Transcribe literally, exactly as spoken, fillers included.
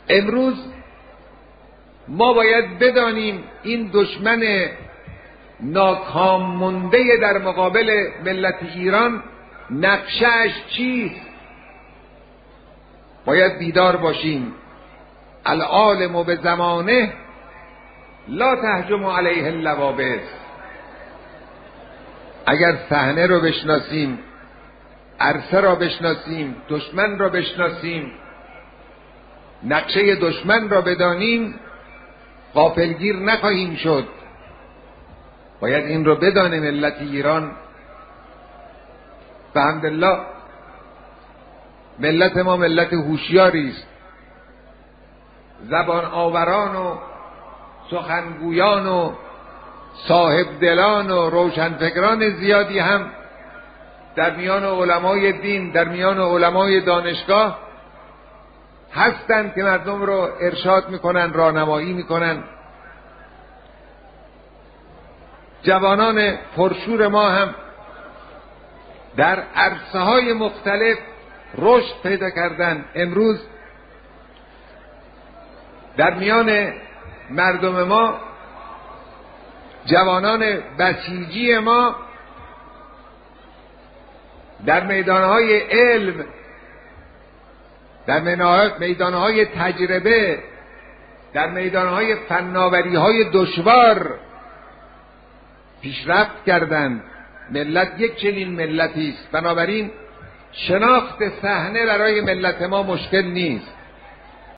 امروز ما باید بدانیم این دشمن ناکام مونده در مقابل ملت ایران نقشه‌اش چیست. باید بیدار باشیم. العالم به زمانه لا تهجم علیه اللوابس. اگر صحنه رو بشناسیم، عرصه را بشناسیم، دشمن را بشناسیم، نقشه دشمن را بدانیم، غافلگیر نخواهیم شد. باید این رو بدانیم. ملت ایران بحمدالله ملت ما ملت هوشیاری است. زبان آوران و سخنگویان و صاحب دلان و روشنفکران زیادی هم در میان علمای دین، در میان علمای دانشگاه هستند که مردم رو ارشاد میکنن، راهنمایی میکنن. جوانان پرشور ما هم در عرصه های مختلف رشد پیدا کردن. امروز در میان مردم ما، جوانان بسیجی ما در میدانهای علم، در میدانهای تجربه، در میدانهای فناوری‌های دشوار پیشرفت کردند. ملت یک چنین ملتی است. بنابراین شناخت صحنه برای ملت ما مشکل نیست.